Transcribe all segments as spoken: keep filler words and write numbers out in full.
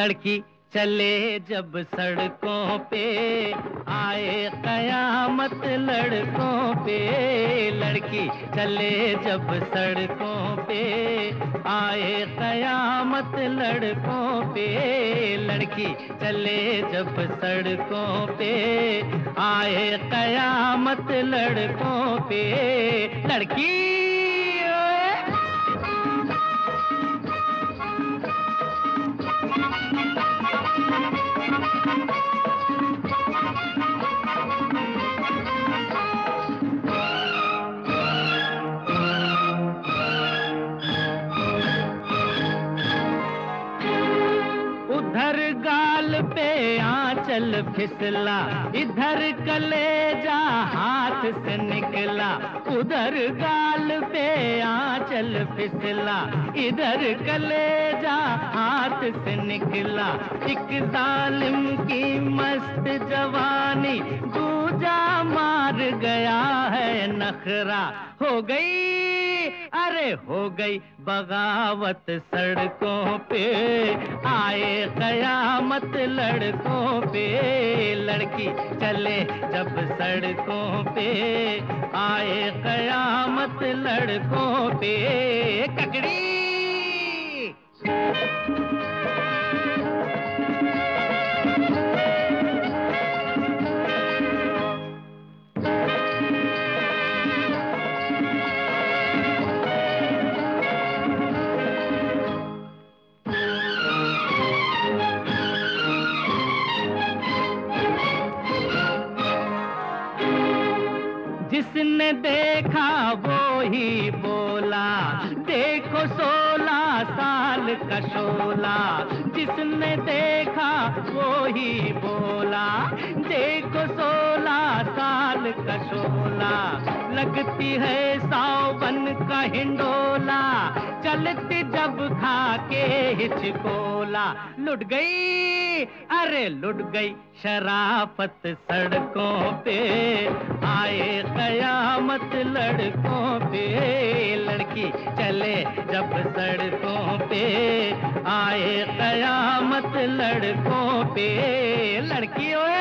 लड़की चले जब सड़कों पे, आए कयामत लड़कों पे। लड़की चले जब सड़कों पे, आए कयामत लड़कों पे। लड़की चले जब सड़कों पे, आए कयामत लड़कों पे। लड़की उधर गाल पे आंचल फिसला, इधर कलेजा हाथ से निकला। उधर गाल पे आंचल फिसला, इधर कलेजा हाथ से निकला। एक जालिम की मस्त जवानी दूजा मार गया है नखरा। हो गई, अरे हो गई बगावत सड़कों पे, आए कयामत लड़कों पे। लड़की चले जब सड़कों पे, आए कयामत लड़कों पे। ककड़ी जिसने देखा वो ही बोला, देखो सोलह साल का शोला। जिसने देखा वो ही बोला, देखो सोलह साल का शोला। लगती है सावन का हिंडोला, चलती जब खा के हिचकोला। लुट गई, अरे लुट गई शराफत सड़कों पे, आए कयामत लड़कों पे। लड़की चले जब सड़कों पे, आए कयामत लड़कों पे। लड़की ओए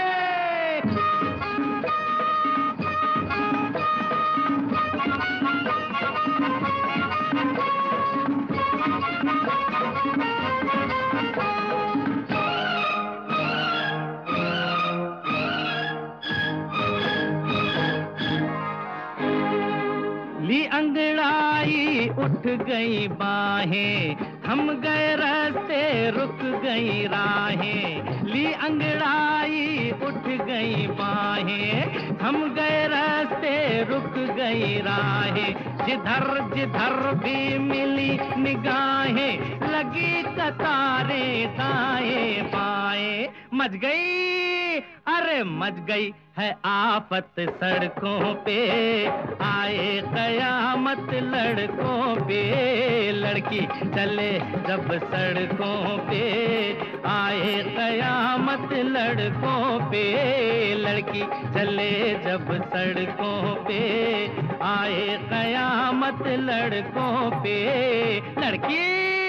ली अंगड़ाई उठ गई बाहें, थम गए रास्ते रुक गई राहें। ली अंगड़ाई उठ गई बाहें, थम गए रास्ते रुक गई राहें। जिधर जिधर भी मिली निगाहें, लगी कतारें दाएं बाएं। मच गई, अरे मच गई है आफत सड़कों पे, आए कयामत लड़कों पे। लड़की चले जब सड़कों पे, आए कयामत लड़कों पे। लड़की चले जब सड़कों पे, आए कयामत लड़कों पे। लड़की